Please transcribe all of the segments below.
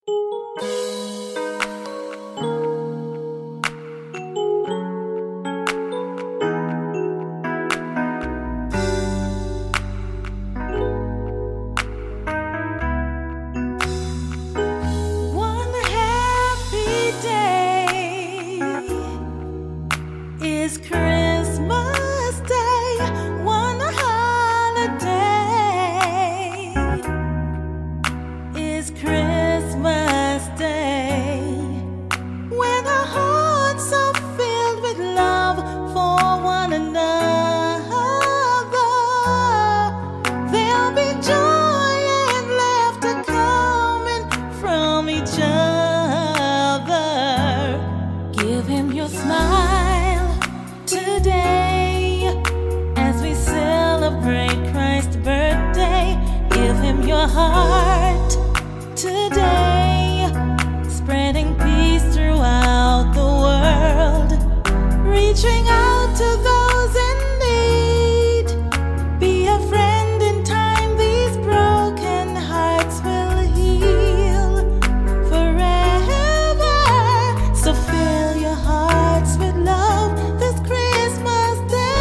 One happy day is Christmas Day. One holiday is Christmas Day, when our hearts are filled with love for one another. There'll be joy and laughter coming from each other. Give him your smile today as we celebrate Christ's birthday. Give him your heart today, spreading peace throughout the world, reaching out to those in need. Be a friend in time, these broken hearts will heal forever. So fill your hearts with love this Christmas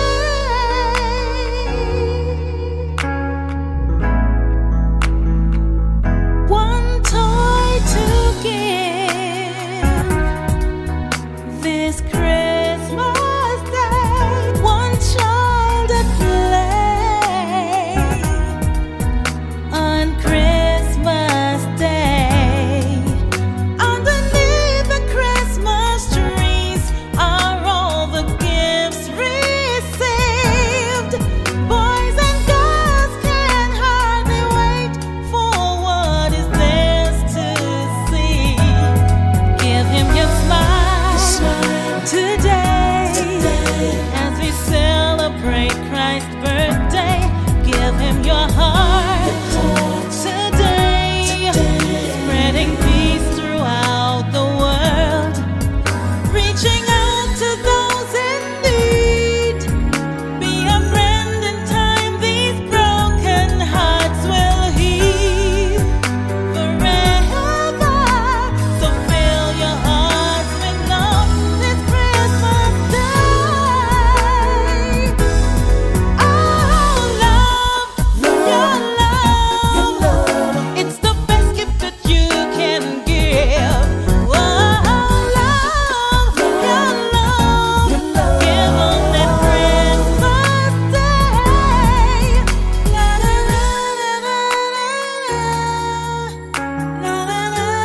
Day. One toy to give this Christmas Day, one child at play on Christmas Day. Underneath the Christmas trees are all the gifts received. Boys and girls can hardly wait for what is theirs to see. Give him your smile today as we celebrate Christ's birthday. Give him your heart today, spreading peace throughout the world, reaching out to those in need. Be a friend in time, these broken hearts will heal forever. So fill your hearts with love this Christmas Day. Oh, love, your love, it's the best gift that you can give. Oh, love, your love, give on that Christmas Day. La la la la la la la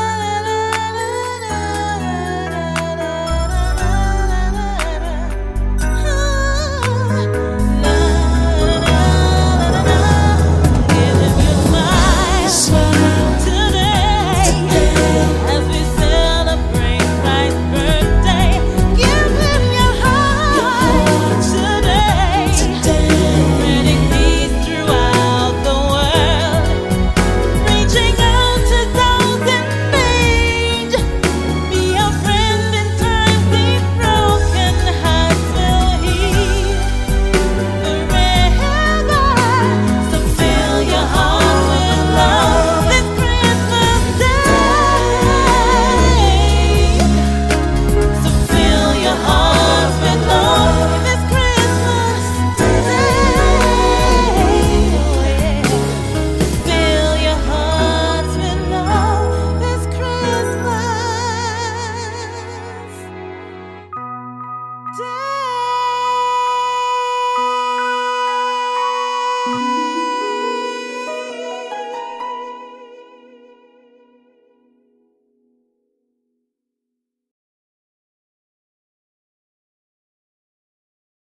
Give him your smile today as we celebrate Christ's birthday. Give him your heart today, spreading peace throughout the world, reaching out to those in need. Be a friend in time, these broken hearts will heal forever. So fill your heart with love this Christmas Day. So fill your hearts with love this Christmas Day. Fill your hearts with love this Christmas Day.